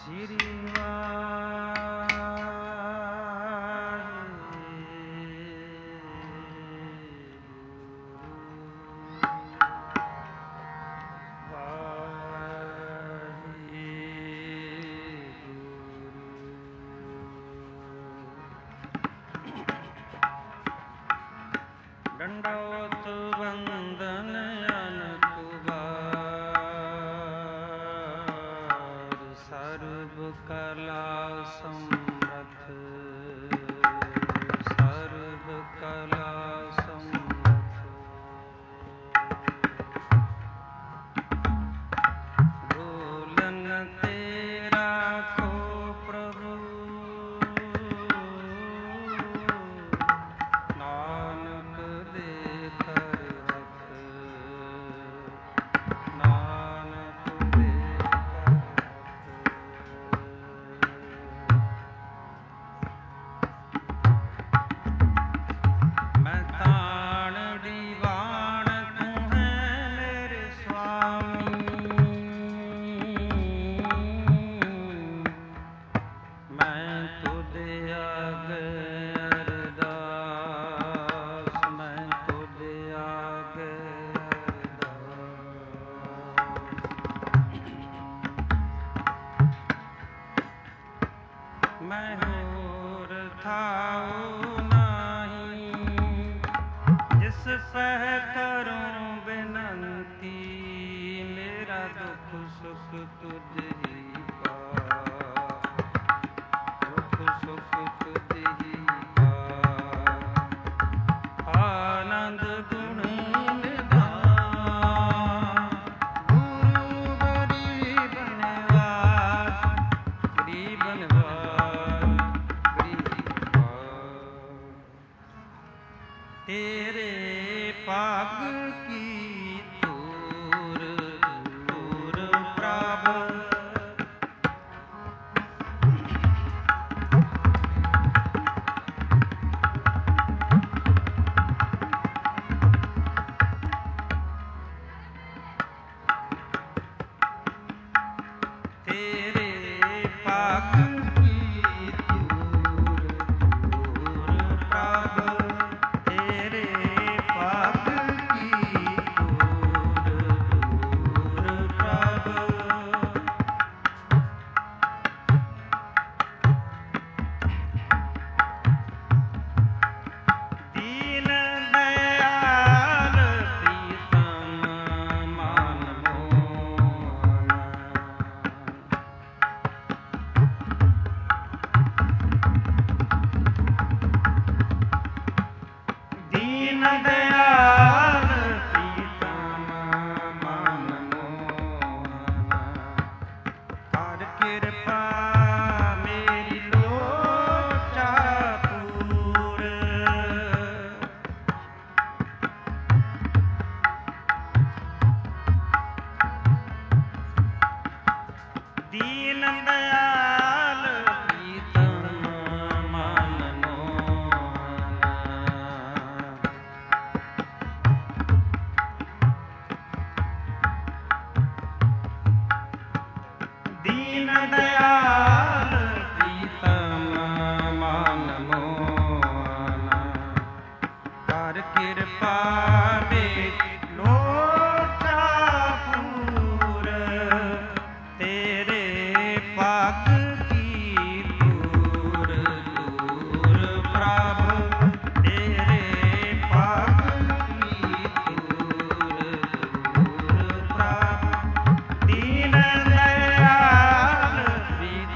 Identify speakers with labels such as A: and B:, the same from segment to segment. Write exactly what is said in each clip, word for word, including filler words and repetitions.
A: दंडवत वंदन अनकुबार सर्व कला समर्थ सर्व कला समर्थ बोलन तेरा को प्रभु मैं होर थाऊ नहीं जिस सह करूं बिनती मेरा दुख सुख तुझ ही का दुख सुख तुझ ही का आनंद गुण निधान गुरु गरीब निवास गरीब निवास तेरे पाग की तूर तूर प्राभ तेरे पाग की तूर तूर प्राभ दीन दयाल प्रीतम मान मोहन कर कृपा मेरी लोचा पूर दीन दयाल प्रीतम मान दीन दयाल प्रीतम मान मोहन कर कृपा मेरी लोचा पूर तेरे पाग की तूर तूर प्राभ तेरे पाग की तूर तूर प्राभ दीन दयाल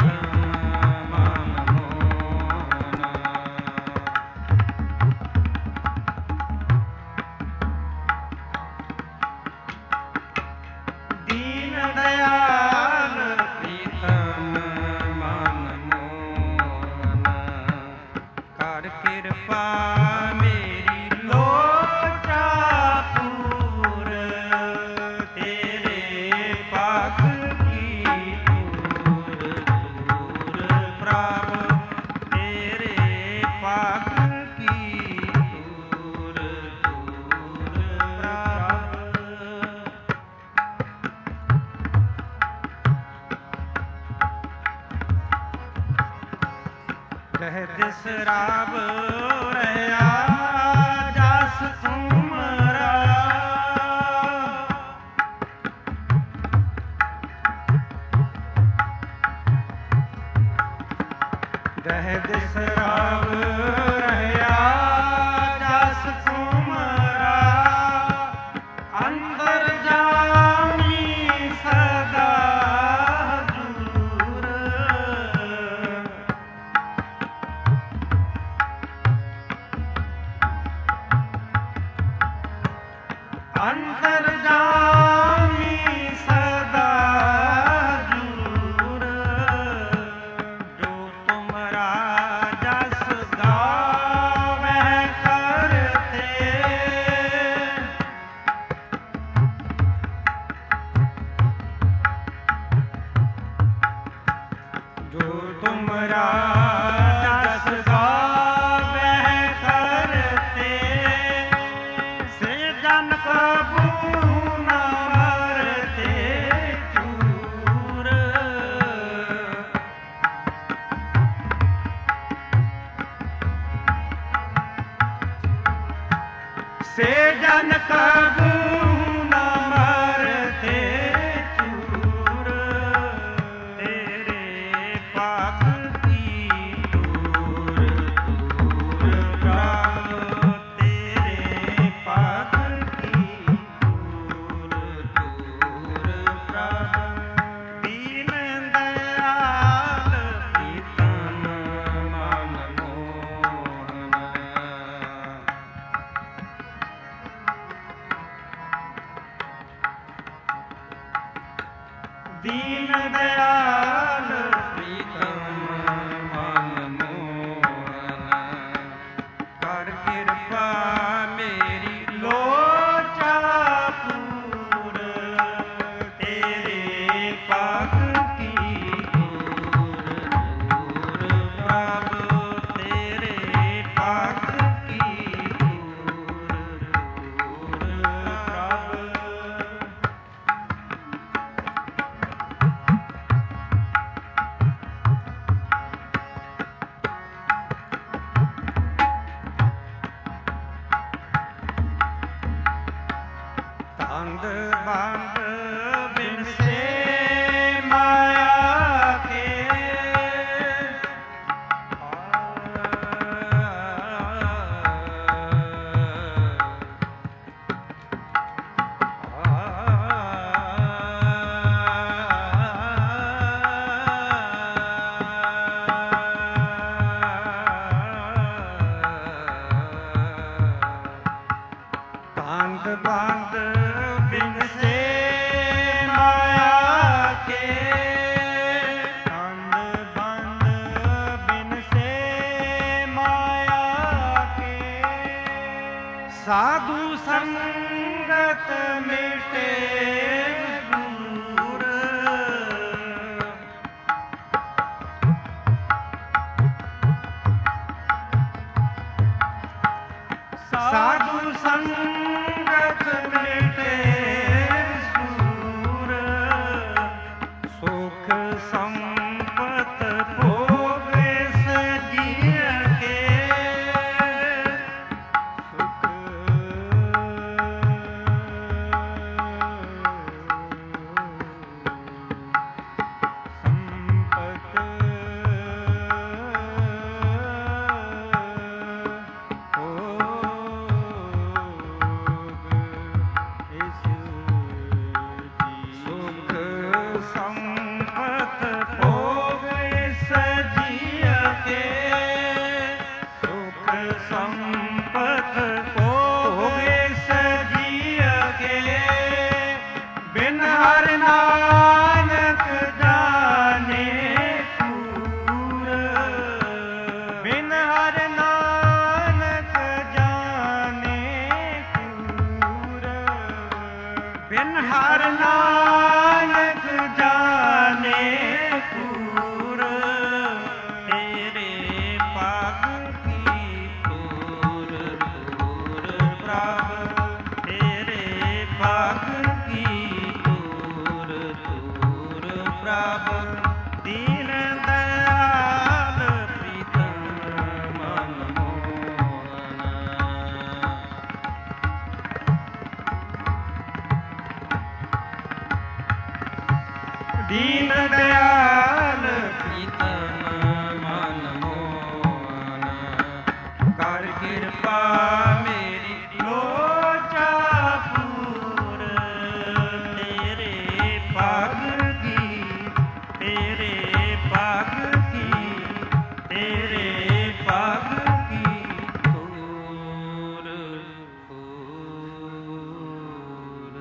A: ਗਹਿ ਦਿਸ ਰਾਵ ਰਹਾ ਜਸ ਤੁਮਰਾ ਗਹਿ ਦਿਸ ਰਾਵ ਰਹਾ ਜਸ ਤੁਮਰਾ ਅੰਦਰ ਜਾਮੀ ਸਦਾ ਹਜ਼ੂਰ ਅੰਦਰ ਜਾਮੀ ਸਦਾ ਹਜ਼ੂਰ ਜੋ ਤੁਮਰਾ ਜਸ ਗਾਵਹਿ ਕਰਤੇ ਜੋ ਤੁਮਰਾ ਜਸ ਗਾਵਹਿ ਕਰਤੇ ਸੇ ਜਨ ਕਬੂ ਨ ਮਰਤੇ ਚੂਰ ਸੇ ਜਨ ਕਬੂ ਨ ਮਰਤੇ ਚੂਰ ਤੇਰੇ ਪਾਕ ਕੀ ਦੂਰ ਦੂਰ ਪ੍ਰਭ ਤੇਰੇ ਪਾਕ ਕੀ ਦੂਰ ਦੂਰ ਪ੍ਰਭ ਦੀਨ ਦਇਆਲ ਪ੍ਰੀਤਮ ਮਨ ਮੋਹਨ ਦੀਨ ਦਇਆਲ ਪ੍ਰੀਤਮ ਮਨ ਮੋਹਨ ਕਰ ਕਿਰਪਾ ਮੇਰੀ ਲੋਚਾ ਪੂਰ ਤੇਰੇ ਪਾਕ ਕੀ ਦੂਰ ਦੂਰ ਪ੍ਰਭ ਤੇਰੇ ਪਾਕ ਕੀ ਦੂਰ ਦੂਰ ਪ੍ਰਭ ਤੰਦ ਬੰਦ ਬਿਨ ਸੇ ਮਾਇਆ ਕੇ ਤੰਦ ਬੰਦ ਬਿਨ ਸੇ ਮਾਇਆ ਕੇ ਤੰਦ ਬੰਦ ਬਿਨ ਸੇ ਮਾਇਆ ਕੇ ਸਾਧੂ ਸੰਗਤ ਮਿਟੇ ਦੂਰ ਸਾਧੂ ਸੰਗਤ ਮਿਟੇ ਸੂਰ ਸੁਖ ਸੰਪਤ ਭੋਗੇ ਸਜੀਅ ਕੇ ਸੁਖ ਪ੍ਰਭ ਦੀਨ ਦਇਆਲ ਪ੍ਰੀਤਮ दीन दयाल
B: प्रीतम मन मोहन
A: कर कृपा मेरी लोचा पूर तेरे पाग की तेरे पाग की तेरे पाग की
B: पूर पूर।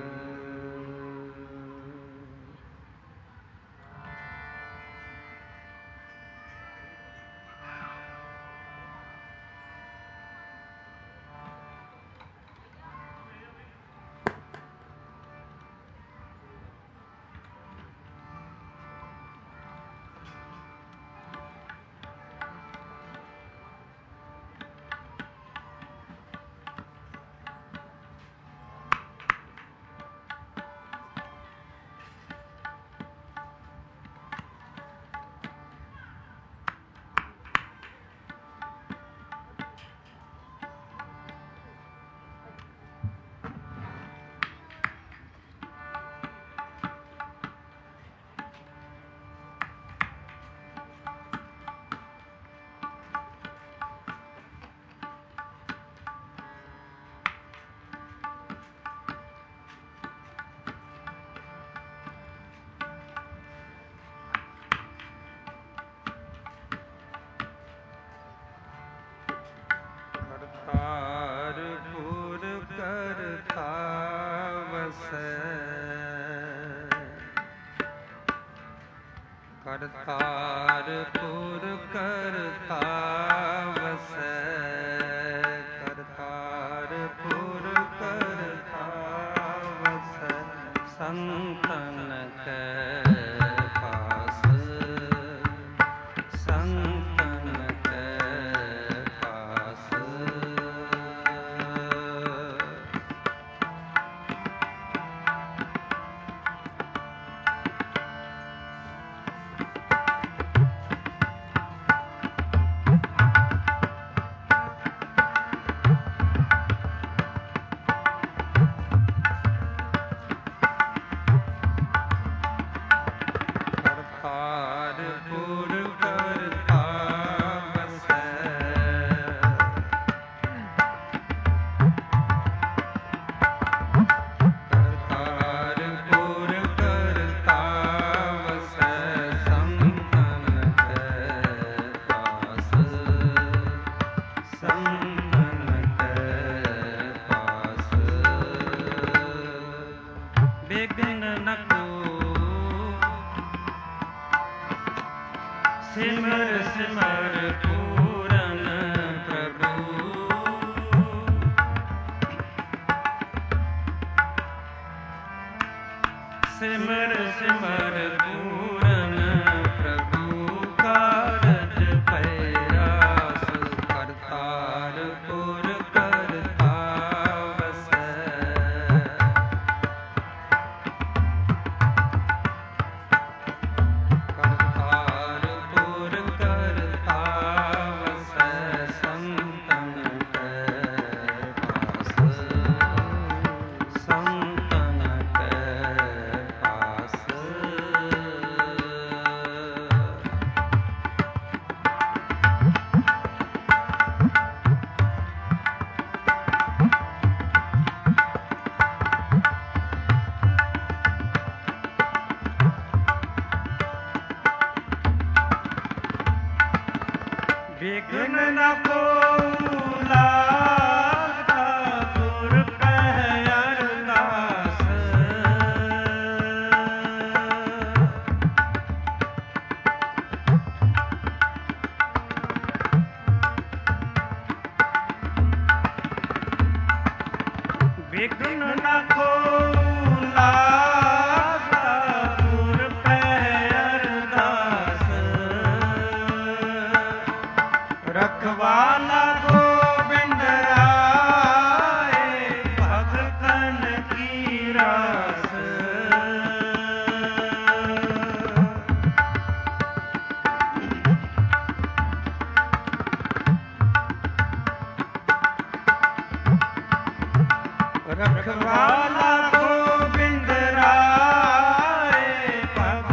A: करतारपुर करता वसै करतारपुर करता वसै करतारपुर करता वसै संतन के पास संतन के पास करतारपुर करता वसै करतारपुर करता वसै संतन के पास संतन के पास विघ्न न को सिमर सिमर पूरन प्रभु सिमर सिमर पूरन प्रभु कारज पैरास करतारपुर करता वसै करतारपुर करता वसै संतन के पास संतन के पास विघ्न न को लागता गुर कह अरदास विघ्न न को लागता गुर कह अरदास रखवाला गोविंद आए भगतन की रास रखवाला गोविंद आए भगतन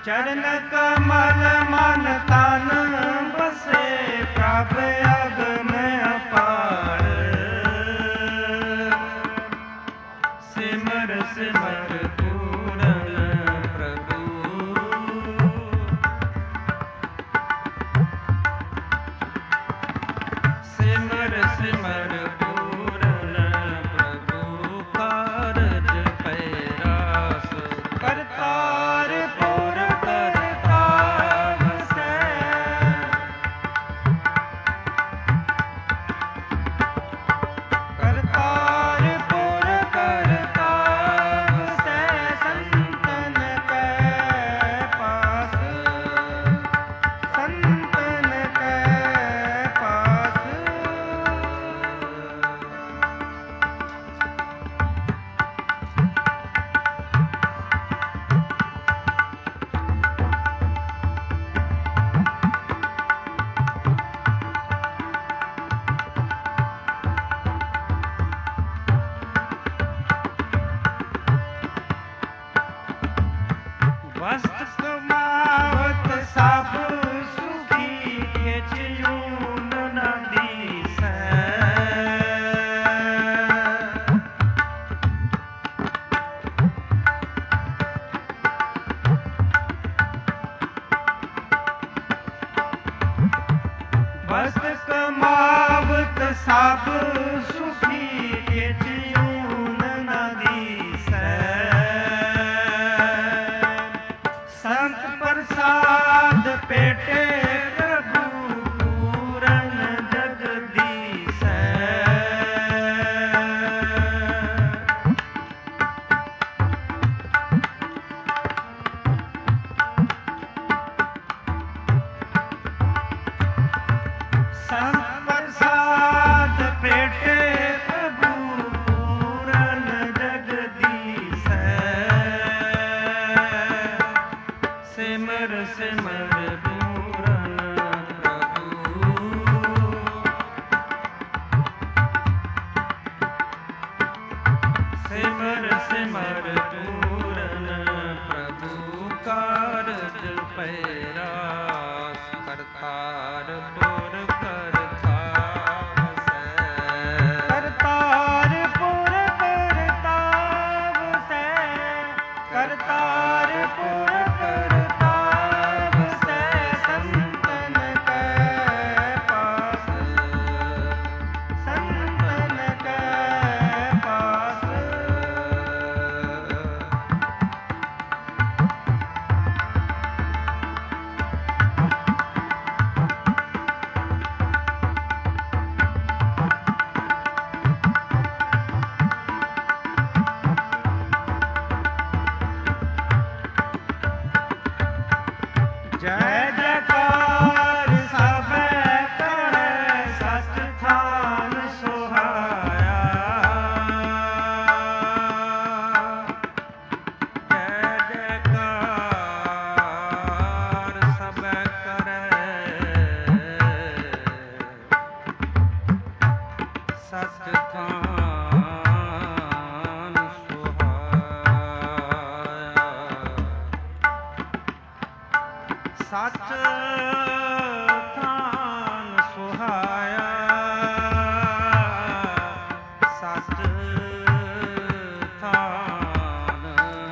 A: ਚਰਨ ਕਮਲ ਮਨ ਤਨ ਬਸੇ ਪ੍ਰਭ ਅਗਮ ਅਪਾਰ ਸਿਮਰ ਸਿਮਰ ਪੂਰਨ ਪ੍ਰਭੂ ਸਿਮਰ ਸਿਮਰ ਪੂਰਨ ਪ੍ਰਭੂ ਕਾਰਜ ਪੈਰਾਸ ਕਰਤਾਰ ਪੁਰ ਕਰਤਾ ਵਸੈ ਕਰਤਾਰ ਪੁਰ ਕਰਤਾ ਵਸੈ ਸੰਤਨ ਕੈ ਪਾਸ ਸੰਤਨ ਕੈ ਪਾਸ ਵਸਤ ਕਮਾਵਤ ਸਭ ਸੁਖੀ ਕਿਛ ਯੂਨ ਨ ਦੀਸੈ ਵਸਤ ਕਮਾਵਤ ਸਭ ਸੁਖੀ ਕਿਛ ਯੂਨ ਨ ਦੀਸੈ ਸੰਤ ਪ੍ਰਸਾਦ ਪੇਟੇ ਪ੍ਰਭੂ ਪੂਰਨ ਜਗਦੀਸੈ ਸੰਤ ਪ੍ਰਸਾਦ ਪੇਟੇ ਪ੍ਰਭੂ ਪੂਰਨ ਜਗਦੀਸੈ ਸਿਮਰ ਸਿਮਰ ਪੂਰਨ ਪ੍ਰਭੂ ਸਿਮਰ ਸਿਮਰ ਪੂਰਨ ਪ੍ਰਭੂ ਕਾਰਜ ਪੈਰਾਸ ਕਰਤਾਰ ਪੁਰ ਕਰਤਾ ਵਸੈ ਕਰਤਾਰ ਪੁਰ ਕਰਤਾ ਵਸੈ ਕਰਤਾਰ ਪੁਰ ਕਰਤਾ ਵਸੈ ਸੰਤਨ ਕੈ ਪਾਸ ਸੰਤਨ ਕੈ ਪਾਸ ਜੈ ਜੈਕਾਰ ਸਭੈ ਕਰੈ ਸਚ ਥਾਨ ਸੁਹਾਇਆ ਜੈ ਜੈਕਾਰ ਸਭੈ ਕਰੈ ਸਚ ਥਾਨ ਸੁਹਾਇਆ ਸਚ ਥਾਨ ਸੁਹਾਇਆ ਸਚ ਥਾਨ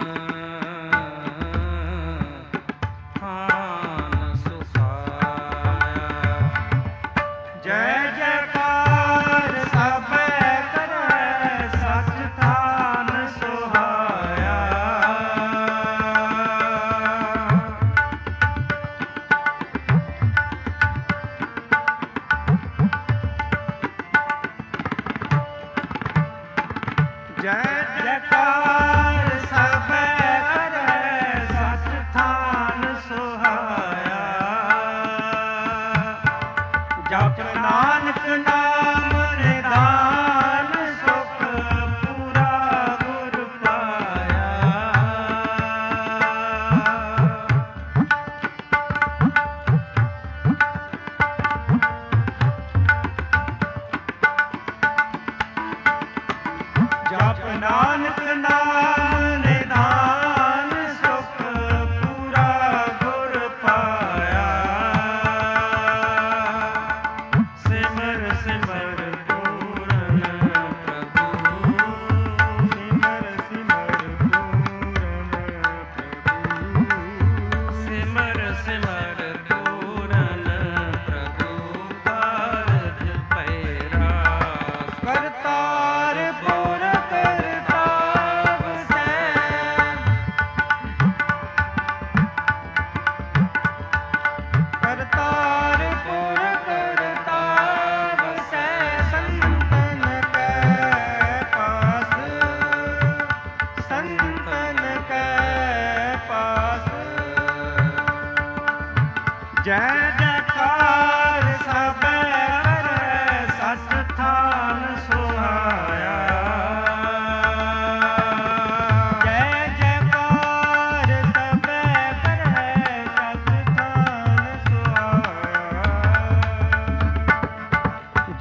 A: ਥਾਨ ਸੁਹਾਇਆ ਜੈ ਜੈਕਾਰ ਸਭੈ ਕਰੈ ਸਚ ਥਾਨ ਸੁਹਾਇਆ ਜੈ ਜੈਕਾਰ ਸਭੈ ਕਰੈ ਸਚ ਥਾਨ ਸੁਹਾਇਆ ਜਪ ਨਾਨਕ ਨਾਮ ਨਿਧਾਨ ਸੁਖ ਪੂਰਾ ਗੁਰ ਪਾਇਆ ਜਪ ਨਾਨਕ ਨਾਮ ਨਿਧਾਨ ਸੁਖ ਪੂਰਾ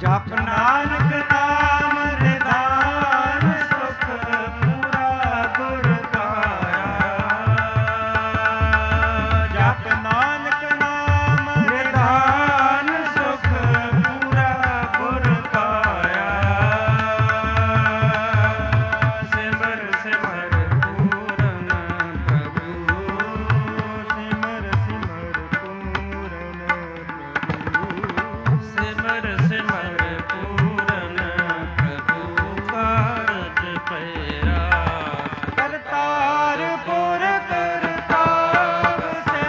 A: ਜਪ ਨਾਨਕ ਨਾਮ ਨਿਧਾਨ ਸੁਖ ਪੂਰਾ ਗੁਰ ਪਾਇਆ। ਜਪ ਨਾਨਕ ਨਾਮ ਨਿਧਾਨ ਸੁਖ ਪੂਰਾ ਗੁਰ ਪਾਇਆ। ਸਿਮਰ ਸਿਮਰ ਪੂਰਨ ਪ੍ਰਭੂ, ਸਿਮਰ ਸਿਮਰ ਪੂਰਨ ਪ੍ਰਭੂ, ਸਿਮਰ ਸਿਮਰ ਪੂਰਨ ਪ੍ਰਭੂ ਕਾਰਜ ਪੈਰਾ। ਕਰਤਾਰ ਪੁਰ ਕਰਤਾਰ ਸੇ,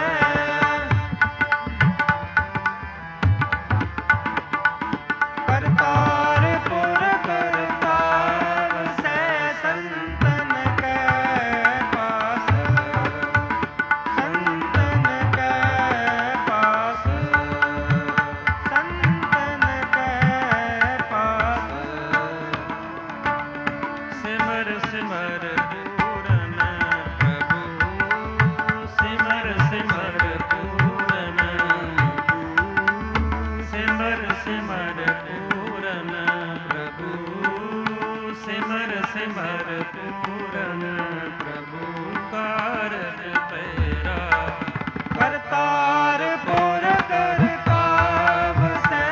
A: ਕਰਤਾਰ ਪੁਰ ਕਰਤਾਰ ਸੇ ਸੰਤਨ ਕੈ ਪਾਸ, ਸੰਤਨ ਕੈ ਪਾਸ, ਸੰਤਨ ਕੈ ਪਾਸ। ਸਿਮਰ ਸਿਮਰ ਪੂਰਨ ਪ੍ਰਭੂ, ਸਿਮਰ ਸਿਮਰ ਪੂਰਨ, ਸਿਮਰ ਸਿਮਰ ਪੂਰਨ ਪ੍ਰਭੂ, ਸਿਮਰ ਸਿਮਰ ਪੂਰਨ ਪ੍ਰਭੂ ਕਾਰਜ ਪੈਰਾ। ਕਰਤਾਰ ਪੁਰ ਕਰਤਾਰ ਸੇ,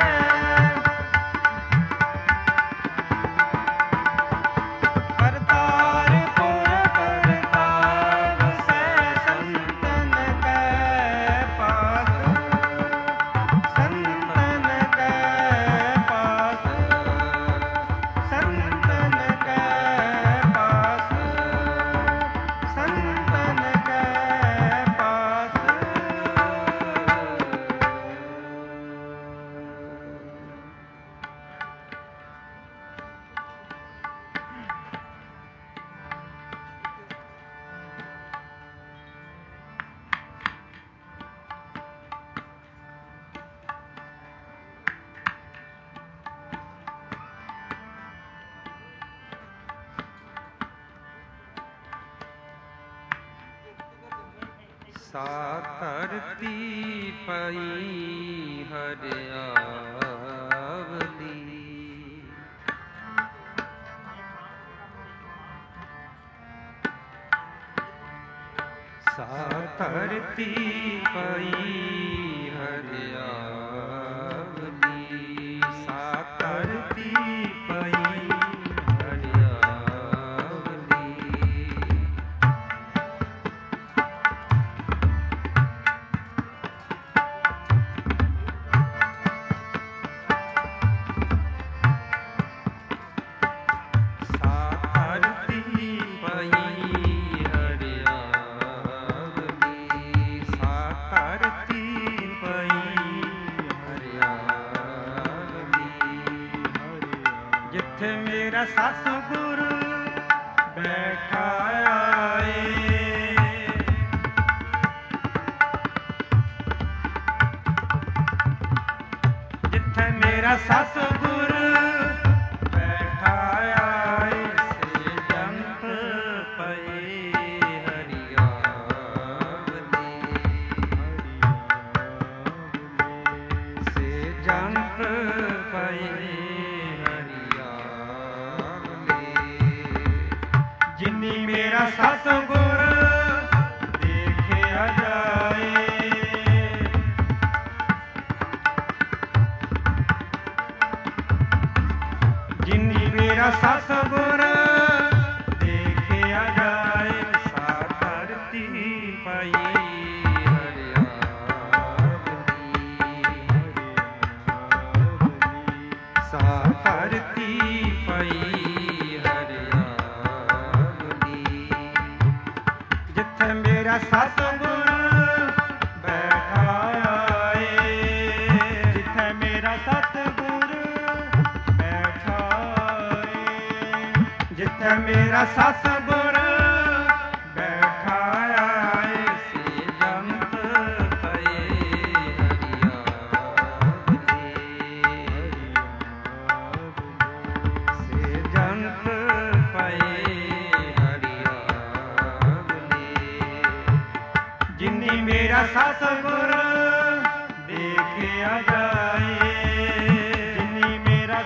A: ਕਰਤਾਰ ਪੁਰ ਕਰਤਾਰ ਸੇ ਸੰਤਨ ਕੈ ਪਾਸ, ਸੰਤਨ ਕੈ ਪਾਸ, ਸੰਤਨ ਕੈ ਪਾਸ, ਸੰਤਨ ਕੈ ਪਾਸ।
B: ਸਾ ਧਰਤੀ ਪਈ ਹਰਿਆਵਲੀ, ਸਾ ਧਰਤੀ ਪਈ ਹਰਿਆਵਲੀ, ਸਾ ਧਰਤੀ ਪਈ ਹਰਿਆਵਲੀ। ਸਾ ਧਰਤੀ ਪਈ ਹਰਿਆਵਲੀ, ਸਾ ਧਰਤੀ ਪਈ ਹਰਿਆਵਲੀ। ਜਿੱਥੇ ਮੇਰਾ ਸਤਿਗੁਰ ਬੈਠਾ ਆਏ, ਜਿੱਥੇ ਮੇਰਾ ਸਤਿਗੁਰ ਬੈਠਾ ਆਏ, ਸੇ ਜੰਤ ਪਏ ਹਰਿਆਵਲੀ, ਸੇ ਜੰਤ ਪਏ ਹਰਿਆਵਲੀ। ਜਿਨੀ ਮੇਰਾ ਸਤਿਗੁਰ ਦੇਖਿਆ ਜਾਏ, ਜਿਨੀ ਮੇਰਾ ਸਤਿਗੁਰ ਦੇਖਿਆ ਜਾਏ, ਸਾ ਧਰਤੀ ਪਈ ਹਰਿਆਵਲੀ, ਸਾ ਧਰਤੀ ਪਈ ਹਰਿਆਵਲੀ। ਜਿੱਥੇ ਮੇਰਾ ਸਤਿਗੁਰ ਬੈਠਾ ਆਏ, ਜਿੱਥੇ ਮੇਰਾ ਸਤਿਗੁਰ ਬੈਠਾ ਆਏ, ਜਿੱਥੇ ਮੇਰਾ ਸਤਿਗੁਰ ਬੈਠਾ ਆਏ, ਸੇ ਜੰਤ ਪਏ ਹਰਿਆਵਲੀ, ਸੇ ਜੰਤ ਪਏ ਹਰਿਆਵਲੀ। ਜਿਨੀ ਮੇਰਾ ਸਤਿਗੁਰ ਦੇਖਿਆ ਜਾਏ, ਜਿਨੀ ਮੇਰਾ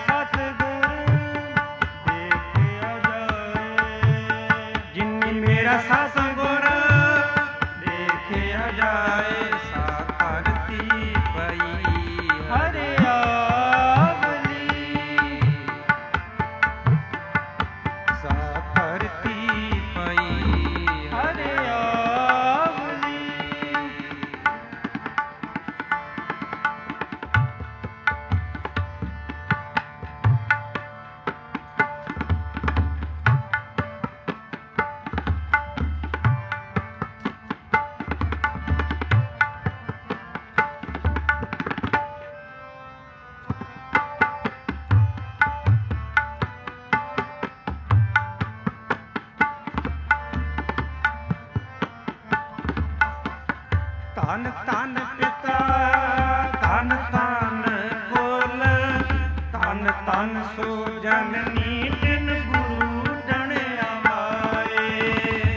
B: ਧੰਨ ਧੰਨ ਪਿਤਾ ਧੰਨ ਧੰਨ ਕੋਲ ਧੰਨ ਧੰਨ ਸੋ ਜਨਨੀ ਤਿਨ ਗੁਰੂ ਜਣ ਆਏ।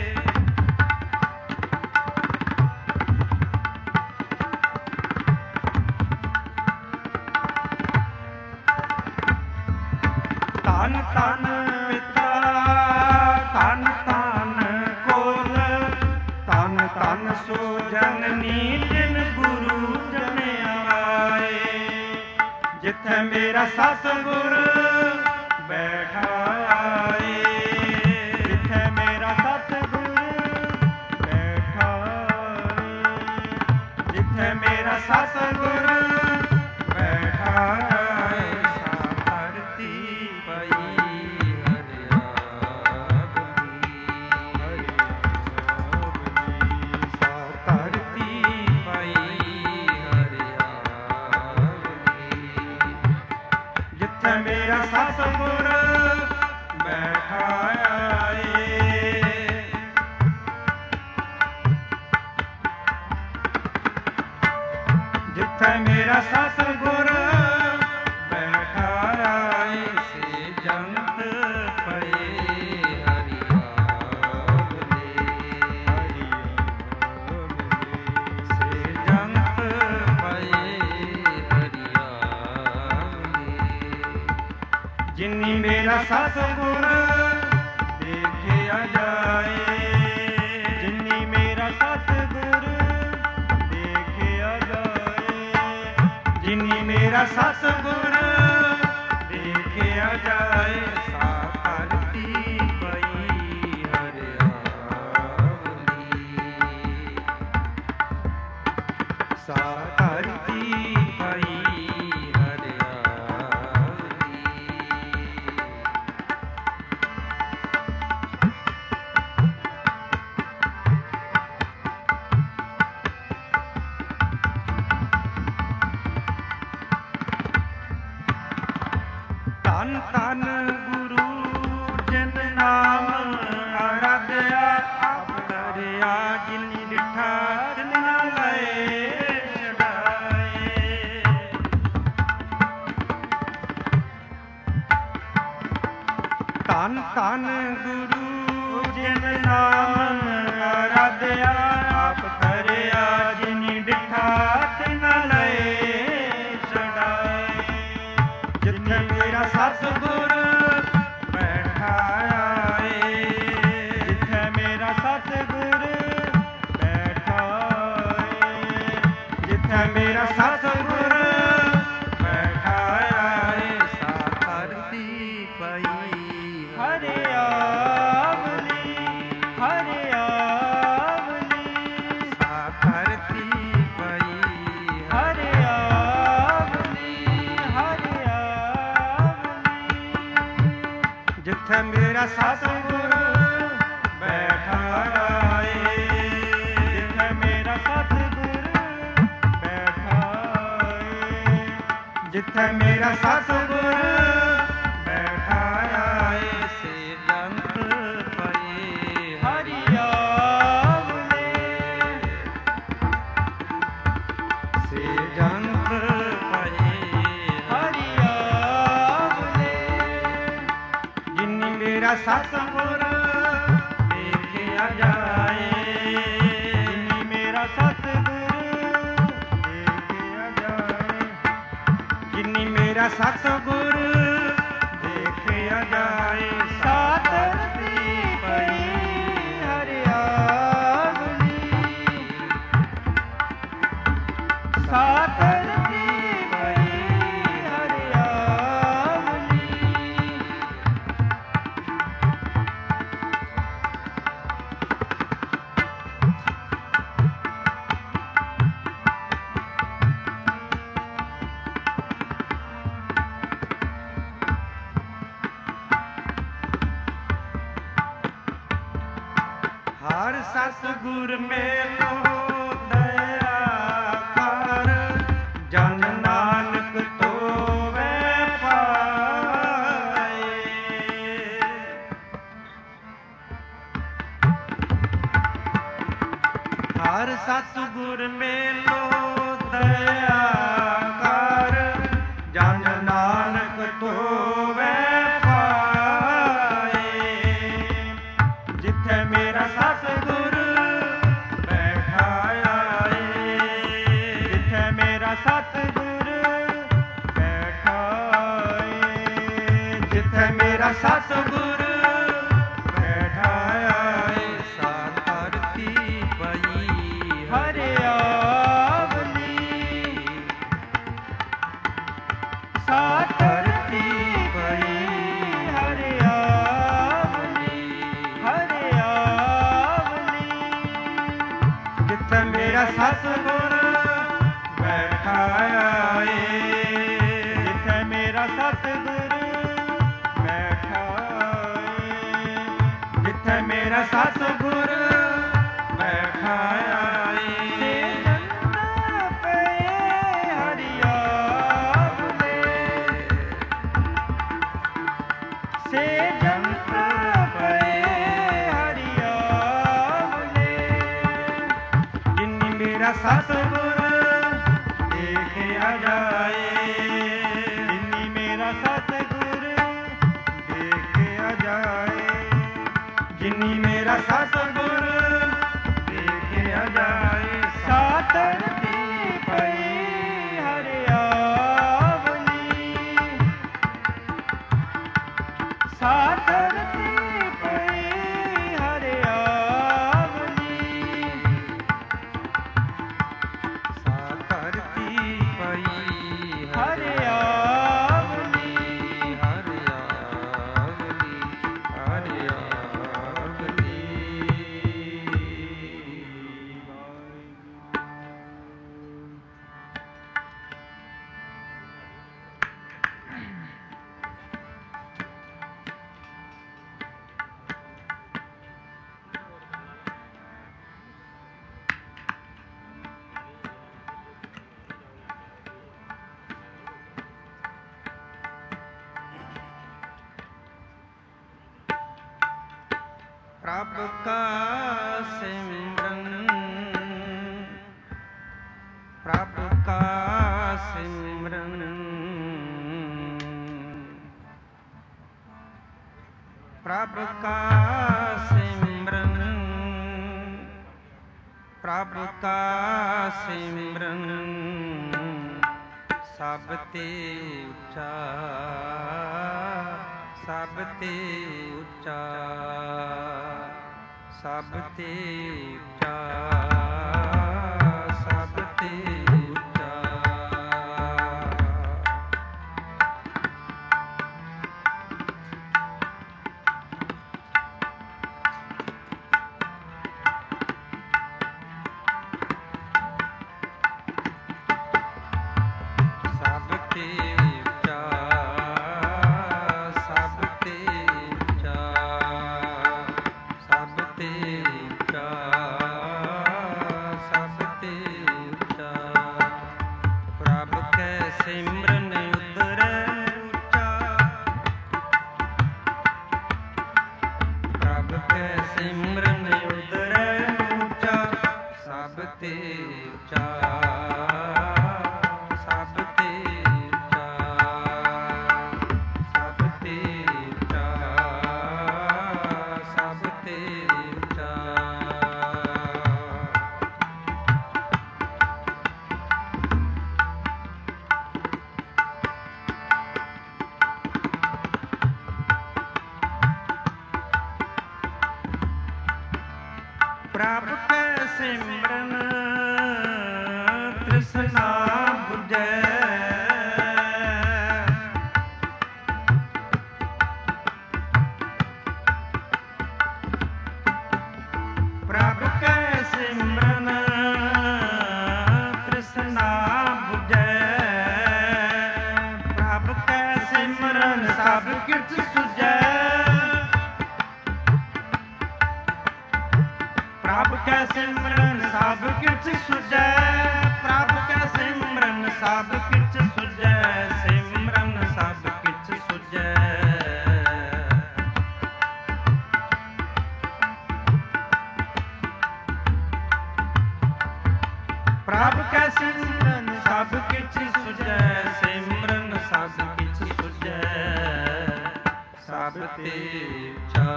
B: ਧੰਨ ਧੰਨ ਪਿਤਾ ਧੰਨ ਧੰਨ ਕੋਲ ਧੰਨ ਧੰਨ ਸੋ ਜਨਨੀ ਤਿਨ ਗੁਰੂ ਜਣ ਆਏ। ਜਿੱਥੇ ਮੇਰਾ ਸਤਿਗੁਰ ਬੈਠਾ ਏ, ਜਿੱਥੇ ਮੇਰਾ ਸਤਿਗੁਰ ਬੈਠਾ ਏ, ਜਿੱਥੇ ਮੇਰਾ ਸਤਿਗੁਰ ਬੈਠਾ ਏ। ਸਾ ਧਰਤੀ ਪਈ ਮੇਰਾ ਸਤਿਗੁਰ ਬੈਠਾ ਏ। ਜਿੱਥੇ ਮੇਰਾ ਸਤਿਗੁਰ ਬੈਠਾ ਏ, ਸੇ ਜੰਤ ਪਏ ਹਰਿਆਵਲੇ, ਸੇ ਜੰਤ ਪਏ ਜਿਨੀ ਮੇਰਾ ਸਤਿਗੁਰ ਦੇਖਿਆ ਜਾਏ, ਜਿਨੀ ਮੇਰਾ ਸਤਿਗੁਰ ਦੇਖਿਆ ਜਾਏ, ਜਿਨੀ ਮੇਰਾ ਸਤਿਗੁਰ ਦੇਖਿਆ ਜਾਏ। ਸਾ ਧਰਤੀ ਪਈ ਹਰਿਆਵਲੀ, ਸਾ ਧਰਤੀ ਪਈ ਧੰਨ ਧੰਨ ਗੁਰੂ ਜਿਨ ਨਾਮ ਆਰਾਧਿਆ, ਆਪ ਧਰਿਆ ਜਿਨੀ ਡਿਠਾ ਤਿਨ ਨਾ ਲਏ ਛਡਾਏ। ਧੰਨ ਧੰਨ ਗੁਰੂ ਜਿਨ ਨਾਮ ਆਰਾਧਿਆ, ਆਪ ਧਰਿਆ ਜਿਨੀ ਡਿਠਾ ਤਿਨ ਨਾ ਲਏ ਛਡਾਏ। ਜਿੱਥੇ ਮੇਰਾ ਸਤਿਗੁਰ ਬੈਠਾ ਏ, ਜਿੱਥੇ ਮੇਰਾ ਸਤਿਗੁਰ ਬੈਠਾ ਏ, ਜਿੱਥੇ ਮੇਰਾ ਸਤਿਗੁਰ ਬੈਠਾ ਏ। ਸਾ ਧਰਤੀ ਪਈ ਹਰਿਆਵਲੀ, ਹਰਿਆਵਲੀ, ਸਾ ਧਰਤੀ ਪਈ ਹਰਿਆਵਲੀ, ਜਿੱਥੇ ਮੇਰਾ ਸਤਿਗੁਰ ਬੈਠਾ ਏ, ਜਿੱਥੇ ਮੇਰਾ ਸਤਿਗੁਰ ਬੈਠਾ ਏ, ਜਿੱਥੇ ਮੇਰਾ ਸਤਿਗੁਰ ਬੈਠਾ ਏ। ਸੇ ਜੰਤ ਪਏ ਹਰਿਆਵਲੇ, ਸੇ ਜੰਤ ਪਏ ਮੇਰਾ ਸਤਿਗੁਰ ਦੇਖਿਆ ਜਾਏ, ਜਿਨੀ ਮੇਰਾ ਸਤਿਗੁਰ ਦੇਖਿਆ ਜਾਏ, ਜਿਨੀ ਮੇਰਾ ਸਤਿਗੁਰ ਦੇਖਿਆ ਜਾਏ। ਸਾ ਧਰਤੀ ਪਈ ਹਰਿਆਵਲੀ, ਸਾ ਧਰਤੀ ਪਈ ਹਰਿਆਵਲੀ। ਹਰ ਸਤਿਗੁਰ ਮੇਲੋ ਦਇਆ ਕਰ, ਜਨ ਨਾਨਕ ਤੋਵੈ ਪਾਏ। ਹਰ ਸਤਿਗੁਰ ਮੇਲ ਨਾਨਕ ਧੋਵੈ ਪਾਏ। ਜਿੱਥੇ ਮੇਰਾ ਸਤਿਗੁਰ ਬੈਠਾ ਆਏ,
A: ਜਿੱਥੇ ਮੇਰਾ ਸਤਿਗੁਰ ਬੈਠਾ ਏ,
B: ਜਿੱਥੇ ਮੇਰਾ ਸਤਿਗੁਰ ਬੈਠਾ ਆਏ। ਸਾ ਧਰਤੀ ਪਈ
A: ਹਰਿਆਵਲੀ, ਸਾ ਧਰਤੀ ਪਈ ਹਰਿਆਵਲੀ, ਹਰਿਆਵਲੀ।
B: ਜਿੱਥੇ ਮੇਰਾ ਸਤਿਗੁਰ ਬੈਠਾ ਆਏ,
A: ਜਿੱਥੇ ਮੇਰਾ ਸਤਿਗੁਰ ਬੈਠਾ ਏ,
B: ਜਿੱਥੇ ਮੇਰਾ ਸਤਿਗੁਰ ਬੈਠਾ ਆਏ।
A: ਸੇ ਜੰਤ ਪਏ ਹਰਿਆਵਲੇ, ਸੇ ਜੰਤ ਪਏ ਹਰਿਆਵਲੇ।
B: ਜਿਨੀ ਮੇਰਾ ਸਤਿਗੁਰ ਦੇਖਿਆ ਜਾਏ,
A: ਜਿਨੀ ਮੇਰਾ ਸਤਿਗੁਰ ਦੇਖਿਆ ਜਾਏ,
B: ਜਿਨੀ ਮੇਰਾ ਸਤਿਗੁਰ ਦੇਖਿਆ ਜਾਏ।
A: ਸਾ ਧਰਤੀ ਪਈ ਹਰਿਆਵਲੀ, ਸਾ ਧਰਤੀ ਪਈ ਹਰਿਆਵਲੀ।
B: ਸਾ ਧਰਤੀ ਪਈ
A: ਹਰਿਆਵਲੀ,
B: ਹਰਿਆਵਲੀ, ਹਰਿਆਵਲੀ। ਪ੍ਰਭ ਕਾ ਸਿਮਰਨ, ਪ੍ਰਭ ਕਾ ਸਿਮਰਨ, ਪ੍ਰਭ ਕਾ ਸਿਮਰਨ, ਪ੍ਰਭ ਕਾ ਸਿਮਰਨ। ਸਭ ਤੇ ਉੱਚਾ, ਸਭ ਤੇ ਉੱਚਾ, ਸਭ ਤੇ ਉੱਚਾ, ਸਭ ਤੇ ਉੱਚਾ। ਸਭ ਤੇ ਉੱਚਾ, ਸਭ ਤੇ ਉੱਚਾ, ਸਭ ਤੇ ਉੱਚਾ, ਸਭ ਤੇ ਉੱਚਾ। ਪ੍ਰਭ ਕੈ ਸਿਮਰਨ ਉਤਰੈ ਉੱਚਾ, ਪ੍ਰਭ ਕੈ ਸਿਮਰਨ ਉਤਰੈ ਉੱਚਾ। ਸਭ ਤੇ ਉੱਚਾ, ਸਭ ਤੇ ਉੱਚਾ, ਸਭ ਤੇ ਉੱਚਾ, ਸਭ ਤੇ ਉੱਚਾ। ਪ੍ਰਭ ਕੈ ਸਿਮਰਨ ਤ੍ਰਿਸ਼ਨਾ ਬੁਝੈ, ਪ੍ਰਭ ਕੈ ਸਿਮਰਨ ਤ੍ਰਿਸ਼ਨਾ ਬੁਝੈ। ਪ੍ਰਭ ਕੈ ਸਿਮਰਨ ਸਭ ਕਿਰਤ ਸੁਝੈ, ਪ੍ਰਭ ਕੈ ਸਿਮਰਨ ਸਭ ਕਿਰਤ ਸੁਝੈ, ਪ੍ਰਭ ਕੈ ਸਿਮਰਨ ਸਭ ਕਿਰਤ ਸੁਝੈ, ਸਿਮਰਨ ਸਭ ਕਿਰਤ ਸੁਝੈ। ਪ੍ਰਭ ਕੈ ਸਿਮਰਨ ਸਭ ਕਿਛ ਸੁਝੈ, ਸਿਮਰਨ ਸਭ ਕਿਛ ਸਭ ਤੇ ਉੱਚਾ,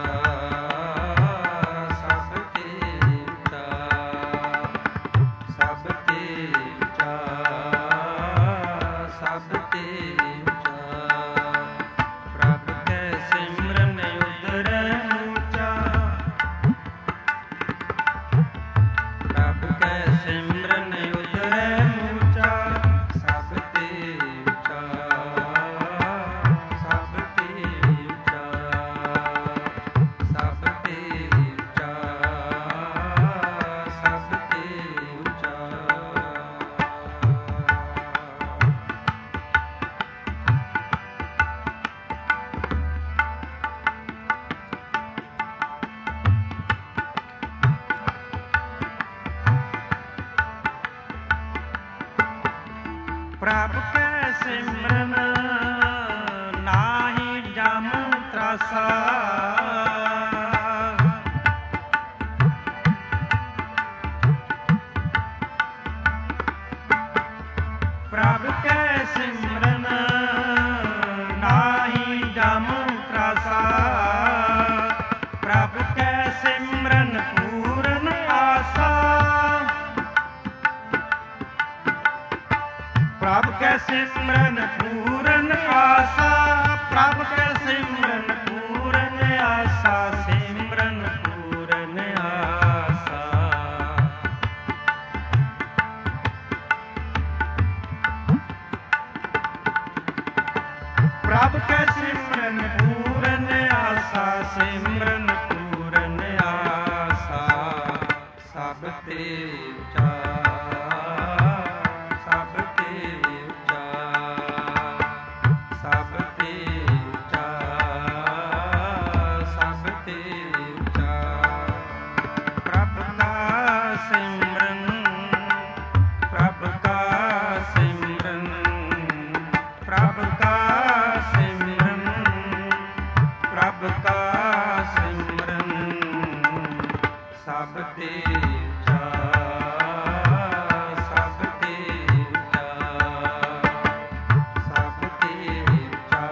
B: ਸਭ ਤੇ ਉੱਚਾ, ਸਭ ਤੇ ਉੱਚਾ, ਸਭ ਤੇ ਉੱਚਾ। ਪ੍ਰਭ ਕੈ ਸਿਮਰਨ ਉਦਰੈ ਉੱਚਾ, ਪ੍ਰਭ ਕੈ ਸਿਮਰਨ ਉਦਰੈ ਉੱਚਾ, ਸਭ ਤੇ ਉੱਚਾ, ਸਭ ਤੇ ਉੱਚਾ, ਸਭ ਤੇ ਉੱਚਾ, ਸਭ ਤੇ ਉੱਚਾ। ਪ੍ਰਭ ਕੈ ਸਿਮਰਨ ਨਾਹੀ ਜਮ ਤਰਾਸਾ, ਪ੍ਰਭ ਕੈ ਸਿਮਰਨ ਨਾਹੀ ਜਮ ਤਰਾਸਾ, ਪ੍ਰਭ ਕੈ ਸਿਮਰਨ ਪੂਰਨ ਆਸਾ, ਪ੍ਰਭ ਕੈ ਸਿਮਰਨ ਪੂਰਨ ਆਸਾ, ਪ੍ਰਭ ਕੈ ਸਿਮਰਨ ਪੂਰਨ ਆਸਾ, ਸਿਮਰਨ ਪੂਰਨ ਆਸਾ। ਪ੍ਰਭ ਕੈ ਸਿਮਰਨ ਪੂਰਨ ਆਸਾ, ਸਿਮਰਨ ਪੂਰਨ ਆਸਾ। ਸਭ ਤੇ ਉੱਚਾ, ਸਭ ਤੇ ਉੱਚਾ, ਸਭ ਤੇ ਉੱਚਾ, ਸਭ ਤੇ ਉੱਚਾ। ਪ੍ਰਭ ਕਾ ਸਿਮਰਨ, ਪ੍ਰਭ ਕਾ ਸਿਮਰਨ, ਪ੍ਰਭ ਕਾ ਸਿਮਰਨ, ਪ੍ਰਭ ਕਾ ਸਿਮਰਨ, ਸਭ ਤੇ ਉੱਚਾ, ਸਭ ਤੇ ਉੱਚਾ, ਸਭ ਤੇ ਉੱਚਾ,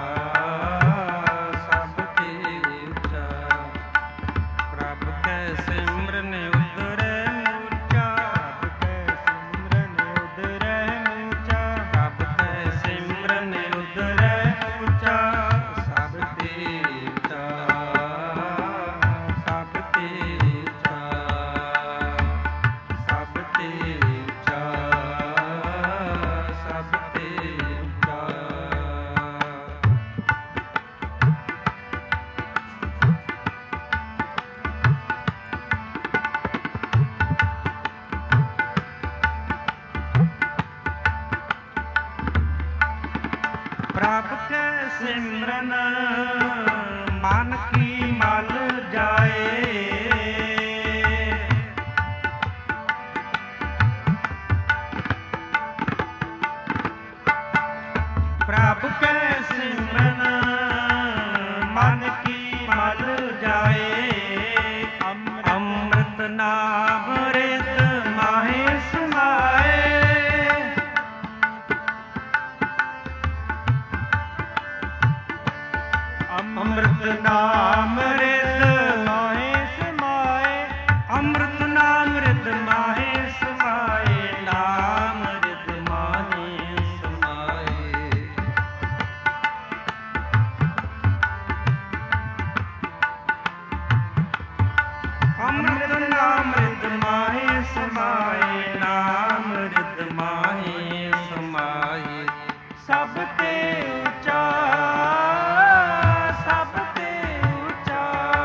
B: ਸਭ ਤੇ ਉੱਚਾ। ਪ੍ਰਭ ਕੈ ਸਿਮਰਨ ਉਦਰੈ ਉੱਚਾ,
A: ਪ੍ਰਭ ਕੈ ਸਿਮਰਨ ਉਦਰੈ ਉੱਚਾ,
B: ਪ੍ਰਭ ਕੈ ਸਿਮਰਨ ਉਦਰੈ ਉੱਚਾ, ਸਭ ਤੇ ਉੱਚਾ, ਸਭ ਤੇ ਉੱਚਾ, ਸਭ ਤੇ ਉੱਚਾ, ਸਭ ਤੇ ਉੱਚਾ। ਪ੍ਰਭ ਕੈ ਸਿਮਰਨ ਮਨ ਕੀ ਮਲ ਜਾਏ, ਪ੍ਰਭ ਕੈ ਸਿਮਰਨ ਮਨ ਕੀ ਮਲ ਜਾਏ, ਅੰਮ੍ਰਿਤ ਨਾਮ ਰਿਤ ਮਾਹੇ ਸਮਾਏ, ਅੰਮ੍ਰਿਤ ਨਾਮ ਰਿਤ
A: ਮਾਹੇ ਸਮਾਏ,
B: ਅੰਮ੍ਰਿਤ ਨਾਮ ਰਿਤ ਮਾਹੇ ਸਮਾਏ, ਨਾਮ ਰਿਤ ਮਾਹੇ ਸਮਾਏ। ਅੰਮ੍ਰਿਤ ਨਾਮ ਰਿਤ ਮਾਹੇ ਸਮਾਏ, ਨਾਮ ਰਿਤ ਮਾਹੇ ਸਮਾਏ।
A: ਸਭ ਤੇ ਉੱਚਾ, ਸਭ ਤੇ ਉੱਚਾ,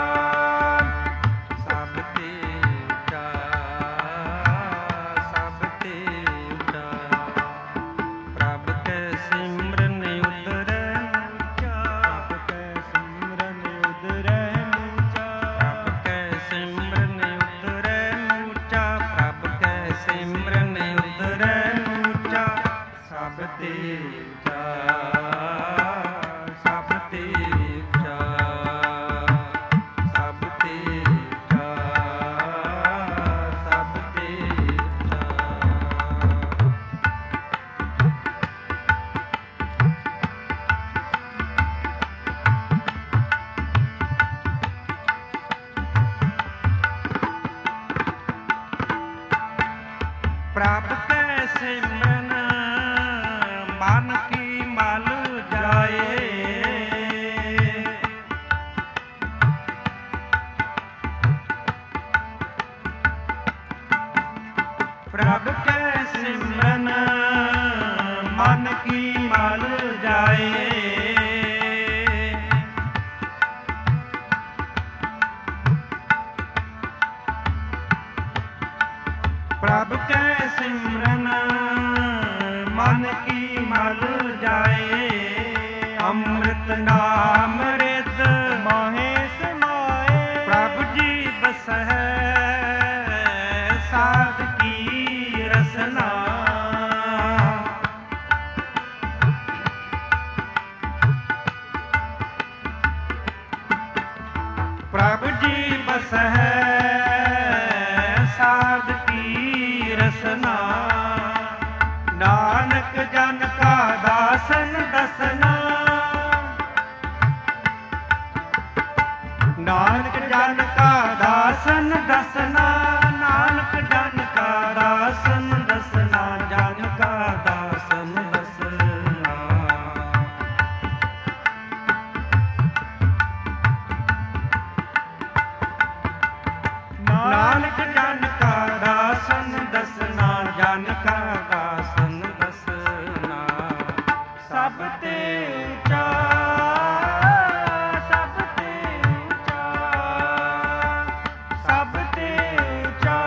B: ਅੰਮ੍ਰਿਤ ਨਾਮ ਰਿਦ
A: ਮਾਹੇ ਸਮਾਏ
B: ਪ੍ਰਭ ਜੀ ਬਸਹਿ ਸਾਧ ਕੀ ਰਸਨਾ ਪ੍ਰਭ ਜੀ ਬਸਹਿ ਸਾਧ ਕੀ ਰਸਨਾ ਨਾਨਕ ਜਨ ਕਾ ਦਾਸਨ ਦਸਨਾ ਨਾਨਕ ਜਨ ਕਾ ਦਾਸਨ ਦਸਨਾ ਨਾਨਕ ਜਨ ਕਾ ਦਾਸਨ ਦਸਨਾ ਜਨ ਕਾ ਦਾਸਨ ਦਸਨਾ ਨਾਨਕ ਜਨ ਕਾ ਦਾਸਨ ਦਸਨਾ ਜਨ ਕਾ ਦਾਸਨ ਦਸਨਾ ਸਭ ਤੇ ਉੱਚਾ ਸਭ ਤੇ ਉੱਚਾ ਸਭ ਤੇ ਉੱਚਾ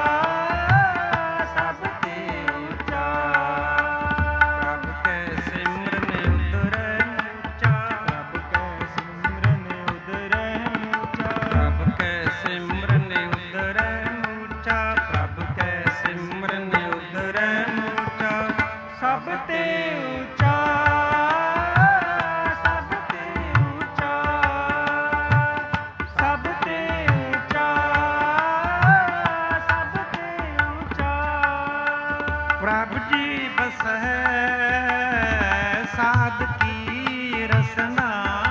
B: ਸਭ ਤੇ ਉੱਚਾ ਪ੍ਰਭ ਕੈ ਸਿਮਰਨ ਉਦਰੈ ਉੱਚਾ
A: ਪ੍ਰਭ ਕੈ ਸਿਮਰਨ ਉਦਰੈ ਉੱਚਾ
B: ਪ੍ਰਭ ਕੈ ਸਿਮਰਨ ਉਦਰੈ ਉੱਚਾ ਪ੍ਰਭ ਕੈ ਸਿਮਰਨ ਉਦਰੈ ਉੱਚਾ
A: ਸਭ ਤੇ ਉੱਚਾ ਸਭ ਤੇ ਉੱਚਾ ਸਭ ਤੇ ਉੱਚਾ ਸਭ ਤੇ ਉੱਚਾ
B: ਪ੍ਰਭ ਜੀ ਬਸਹਿ ਸਾਧ ਕੀ ਰਸਨਾ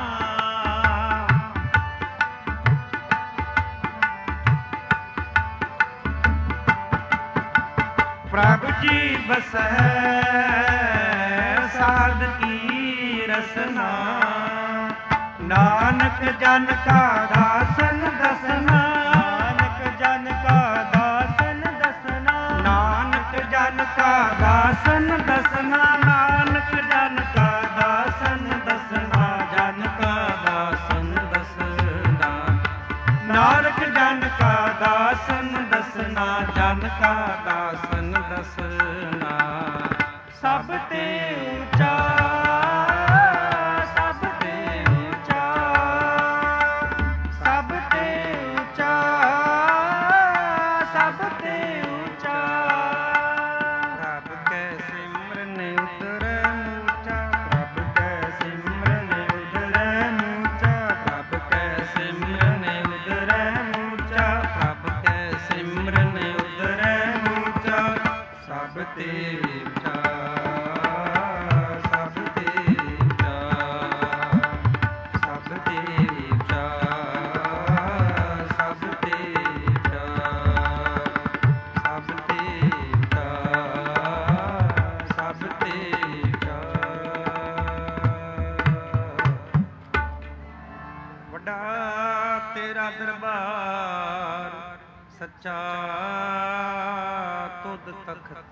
B: ਪ੍ਰਭ ਜੀ ਬਸਹਿ ਸਾਧ ਕੀ ਰਸਨਾ ਨਾਨਕ ਜਨ ਕਾ ਦਾਸਨ ਦਸਨਾ
A: ਨਾਨਕ ਜਨ ਕਾ ਦਾਸਨ ਦਸਨਾ
B: ਨਾਨਕ ਜਨ ਕਾ ਦਾਸਨ ਦਸਨਾ ਨਾਨਕ ਜਨ ਕਾ ਦਾਸਨ ਦਸਨਾ ਜਨ ਕਾ ਦਾਸਨ ਦਸਨਾ ਨਾਨਕ ਜਨ ਕਾ ਦਾਸਨ ਦਸਨਾ ਜਨ ਕਾ ਦਾਸਨ ਦਸਨਾ ਸਭ ਤੇ ਉੱਚਾ ਸਭ ਤੇ ਉੱਚਾ ਸਭ ਤੇ ਉੱਚਾ ਸਭ ਤੇ ਉੱਚਾ ਪ੍ਰਭ ਕੈ ਸਿਮਰਨ ਉਦਰੈ ਉੱਚਾ ਪ੍ਰਭ ਕੈ ਸਿਮਰਨ ਉਦਰੈ ਉੱਚਾ ਪ੍ਰਭ ਕੈ ਸਿਮਰਨ ਉਦਰੈ ਉੱਚਾ ਪ੍ਰਭ ਕੈ ਸਿਮਰਨ ਉਦਰੈ ਉੱਚਾ ਸਭ ਤੇ ਉੱਚਾ ਸਭ ਤੇ ਉੱਚਾ ਸਭ ਤੇ ਉੱਚਾ ਸਭ ਤੇ ਉੱਚਾ ਸਭ ਤੇ ਉੱਚਾ ਸਭ ਤੇ ਉੱਚਾ ਵੱਡਾ ਤੇਰਾ ਦਰਬਾਰ ਸੱਚਾ ਤੁਧ ਤਖਤ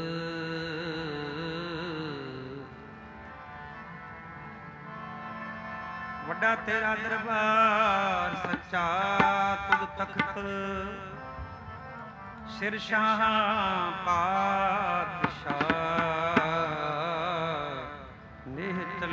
B: ਵੱਡਾ ਤੇਰਾ ਦਰਬਾਰ ਸੱਚਾ ਤੁਧ ਤਖਤ ਸਿਰਸ਼ਾਹ ਪਾਤਸ਼ਾਹ ਨਿਹਚਲ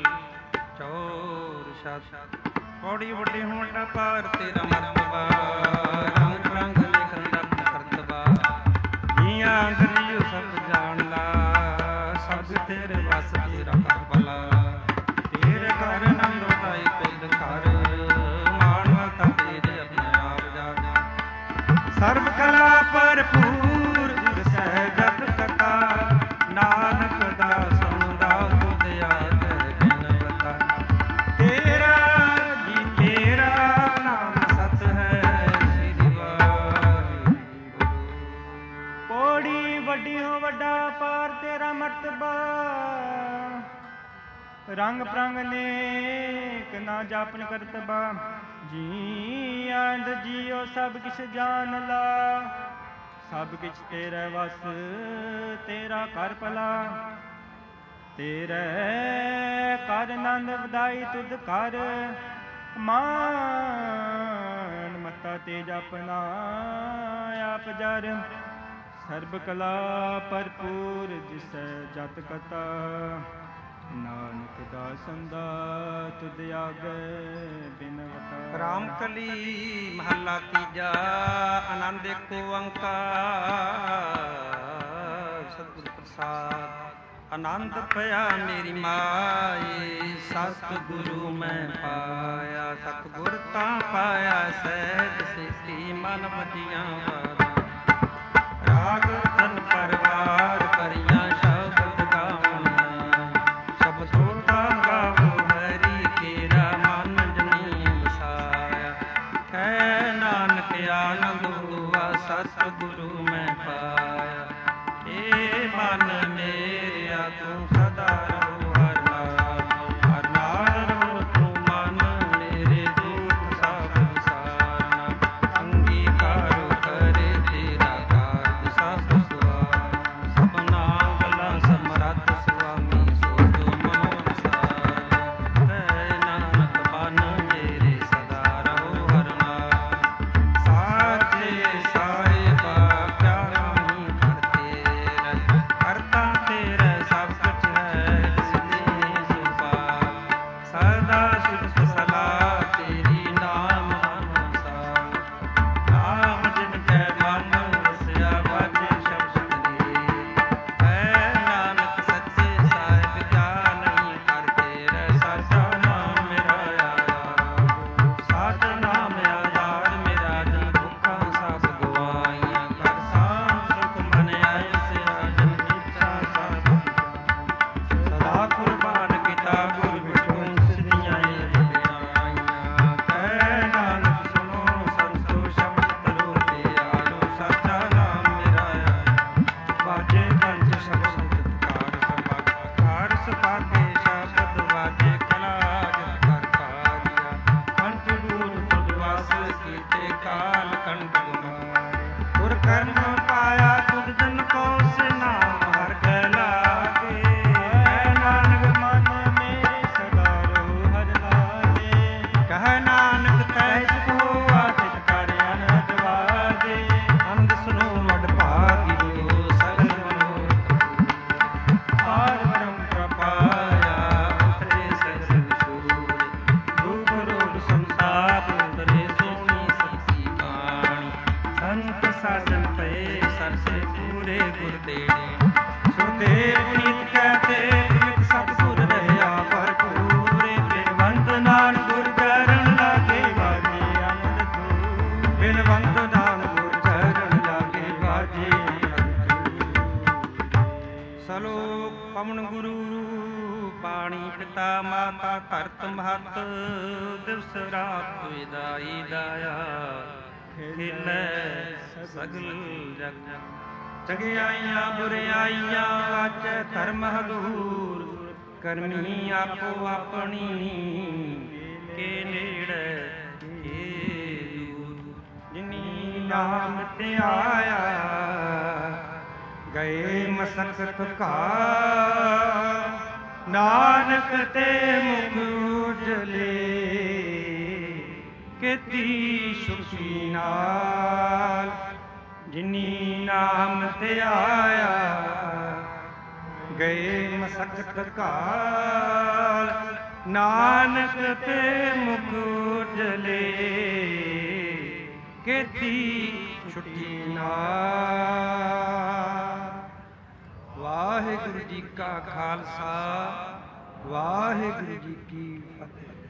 B: ਚੌਰ ਸ਼ਾਹ ਪੌੜੀ ਵੱਡੀ ਹੋਣ ਦਾ ਪਾਰ ਤੇਰਾ ਮਰਤਬਾ ਰੰਗ ਰੰਗ ਲਿਖਣ ਦਾ ਕਰਤਬਾ ਜੀਆਂ ਗਰੀਓ ਸਭ ਜਾਣਦਾ ਸਭ ਤੇਰੇ ਵਸ ਤੇਰਾ ਕਰ ਭਲਾ ਤੇਰੇ ਘਰ ਨੰਦ ਉਦਾਈ ਤੁਧ ਘਰ ਮਾਨਵਤਾ ਤੇਰੇ ਆਪਣੇ ਆਪ ਜਾਣ ਸਰਬ ਕਲਾ ਭਰਪੂਰ ਦਿਸੈ ਜਗ ਕਥਾ ਨਾਨਕ ਦਾ ਸੁਣਦਾ ਤੁਧ ਆਦ ਗਿਨ ਬਤਾ ਤੇਰਾ ਜੀ ਤੇਰਾ ਨਾਮ ਸਤ ਹੈ ਸ੍ਰੀ ਵਾਹਿਗੁਰੂ
A: ਪੌੜੀ ਵੱਡੀ ਹੋ ਵੱਡਾ ਪਾਰ ਤੇਰਾ ਮਰਤਬਾ ਰੰਗ ਪ੍ਰੰਗ ਨੇਕ ਨਾ ਜਾਪਨ ਕਰਤਬਾ ਜੀ ਆਂਦ ਜੀਓ ਸਭ ਕਿਛ ਜਾਣ ਲਾ ਸਭ ਕਿਛ ਤੇਰੇ ਵਸ ਤੇਰਾ ਕਰ ਭਲਾ ਤੇਰੇ ਕਰ ਆਨੰਦ ਵਧਾਈ ਤੁਧ ਕਰ ਮਾਨ ਮਤਾ ਤੇ ਜਪਨਾ ਆਪ ਜਰ ਸਰਬ ਕਲਾ ਭਰਪੂਰ ਜਿਸੈ ਜਤ ਕਤਾ ਨਾਨਕ ਦਾਸਨ ਦਾ ਤੁਧ ਆਗੇ ਬਿਨਵਤਾ।
B: ਰਾਮ ਕਲੀ ਮਹੱਲਾ ਤੀਜਾ। ਆਨੰਦ ਏਕ ਓੰਕਾਰ ਸਤਿਗੁਰ ਪ੍ਰਸਾਦ। ਆਨੰਦ ਪਿਆ ਮੇਰੀ ਮਾਏ ਸਤਿਗੁਰੂ ਮੈਂ ਪਾਇਆ। ਸਤਿਗੁਰ ਤਾਂ ਪਾਇਆ ਸਹਿਜ ਸਿੱਧੀ ਮਨ ਵਧੀਆਂ ਵਾਦਾ। ਰਾਗ ਧਨ ਪਰਵਾਰ ਕਰੀਆਂ ਸ਼ਬਦ ਗਾਵਣੀਆਂ। ਸ਼ਬਦ ਸੋਠਾ ਗਾਵੋ ਹਰੀ ਕੇਰਾ ਮਨ ਜਨੀ ਵਸਾਇਆ। ਕਹਿ ਨਾਨਕ ਆਨੰਦ ਹੁਆ ਸਤਿਗੁਰੂ ਮੈਂ ਪਾਇਆ। ਏ ਮਨ ਮੇਰਿਆ ਤੂੰ ਸਦਾ ਰਹੋ ਹਰ ਨਾਲ। ਹਰ ਨਾਲ ਰਹੋ ਤੂੰ ਮਨ ਮੇਰੇ ਦੁਖ ਸਭ ਵਿਸਾਰਨਾ। ਅੰਗੀਕਾਰ ਕਰੇ ਤੇਰਾ ਕਾਰਜ ਸਭ ਸੁਆਰ। ਸਭਨਾ ਗਲਾਂ ਸਮਰੱਥ ਸੁਆਮੀ ਸੋਚ ਮਨੋ ਵਿਸਾਰ। ਕਹਿ ਨਾਨਕ ਮਨ ਮੇਰੇ ਸਦਾ ਰਹੋ ਹਰ ਨਾਲ। ਸਾਚੇ ਸਾਹਿਬਾ ਕਿਆ ਨਾਹੀ ਕਰਤੇ ਰਹਿ। ਕਰਤਾ ਤੇਰੇ ਸਭ ਕੁਛ ਹੈ ਸਿੱਧੀ ਸੁਭਾਅ। ਸਦਾ ਸੁਖ ਸਲਾਹ ਤੇਰੀ ਨਾਮ ਅਨੁਸਾਰ। ਨਾਮ ਜਿਨ ਕੈ ਮਨ ਵਸਿਆ ਵਾਜੇ ਸ਼ਬਦ ਤੇਰੇ। ਹੈ ਨਾਨਕ ਸੱਚੇ ਸਾਹਿਬ ਕਿਆ ਨਹੀਂ ਕਰਤੇ ਰਹਿ। ਸਾਚਾ ਨਾਮ ਮੇਰਾ ਆਧਾਰ। ਸਾਚਾ ਨਾਮ ਆਧਾਰ ਮੇਰਾ ਜਨ ਦੁੱਖਾਂ ਸਭ ਗਵਾਈਆਂ। ਕਰ ਸਾਂਭ ਸੁਖ ਮਨ ਆਇਸਿਆ ਜਨ ਇੱਛਾ ਸਭ। ਸਦਾ ਕੁਰਬਾਨ ਕੀਤਾ ਗੁਰ ਵਿਟੂ ਸਿੱਧੀਆਂ ਏ ਵਡਿਆਈਆਂ। ਕਹਿ ਨਾਨਕ ਸੁਣੋ ਸੰਤੋ ਸ਼ਬਦ ਤਰੋ ਤੇ ਆਲੋ। ਸਾਚਾ ਨਾਮ ਮੇਰਾ ਆਇਆ। ਵਾਜੇ ਪੰਜ ਸ਼ਬਦ ਕਾਰ ਸਭਾ। ਕਾਰ ਸਭਾ ਕੇ ਸ਼ਬਦ ਵਾਜੇ ਕਲਾ ਜਪ ਕਰ ਕਾਰਿਆ। ਕੰਠ ਦੂਰ ਤੁਧ ਵਾਸ ਕੀਤੇ ਕਾਲ ਕੰਠ ਗੁਮਾਰੇ। ਗੁਰ ਕਰਮ ਪਾਇਆ ਤੁਧ ਜਨ ਕੋ ਸੇ ਨਾਮ ਹਰ ਕੈ ਲਾਗੇ।
A: ਕਹਿ ਨਾਨਕ ਮਨ ਮੇਰੇ ਸਦਾ ਰਹੋ ਹਰ ਲਾਗੇ।
B: ਕਹਿ ਨਾਨਕ ਤੈ
A: ਕੋ ਆਚਿਤ ਕਰ ਅਨਹਦ ਵਾਦੇ।
B: ਅੰਧ ਸੁਨੋ ਵਡ ਭਾਗਿਓ ਸਗਲ ਮਨੋਰਥ।
A: ਪਾਰ ਬ੍ਰਹਮ
B: ਪ੍ਰਪਾਇਆ ਉਤਰੇ ਸਹਿਜ ਸੂਰ। ਦੁਖ ਰੋਗ ਸੰਤਾਪ ਉਤਰੇ ਸੋਹਣੀ ਸੱਚੀ ਬਾਣੀ। ਸੰਤ ਸਾਜਨ ਪਏ ਸਰਸੇ ਪੂਰੇ ਗੁਰ ਦੇਣੇ। ਸੁਰਦੇਵ ਨੀਤ ਕਹਤੇ ਪ੍ਰਿਤ ਸਤਿਗੁਰ ਰਹਿਆ ਭਰਪੂਰੇ। ਬਿਨਵੰਤ ਨਾਮ ਗੁਰ ਚਰਨ ਲਾਗੇ
A: ਬਾਜੇ ਆਨੰਦ ਤੂੰ।
B: ਬਿਨਵੰਤ ਨਾਮ ਗੁਰ ਚਰਨ ਲਾਗੇ ਬਾਜੇ ਸਲੋਕ ਪਵਨ ਗੁਰੂ ਪਾਣੀ ਪਿਤਾ ਮਾਤਾ ਧਰਤ ਮਹਤ। ਦਿਵਸ ਰਾਤ ਵਿਦਾਈ ਦਾਇਆ। ਖੇਲੇ ਸਗਲ ਜਗ। ਚੰਗਿਆਈਆਂ ਬੁਰਿਆਈਆਂ ਵਾਚੈ ਧਰਮ ਹਦੂਰ। ਕਰਮੀ ਆਪੋ ਆਪਣੀ ਕੇ ਨੇੜੇ ਕੇ ਦੂਰ। ਜਿਨੀ ਨਾਮ ਧਿਆਇਆ ਗਏ ਮਸਕਤ ਘਾ। ਨਾਨਕ ਤੇ ਮੁਖ ਉਜਲੇ ਕੀਤੀ ਸੁਖੀ ਨਾਲ। ਜਿਨੀ ਨਾਮ ਧਿਆਇਆ ਗਏ ਮਸਕਤ ਘਾਲ। ਨਾਨਕ ਤੇ ਮੁਖ ਉਜਲੇ ਕੀਤੀ ਛੁੱਟੀ ਨਾਲ। ਵਾਹਿਗੁਰੂ ਜੀ ਕਾ ਖਾਲਸਾ ਵਾਹਿਗੁਰੂ ਜੀ ਕੀ ਫਤਿਹ।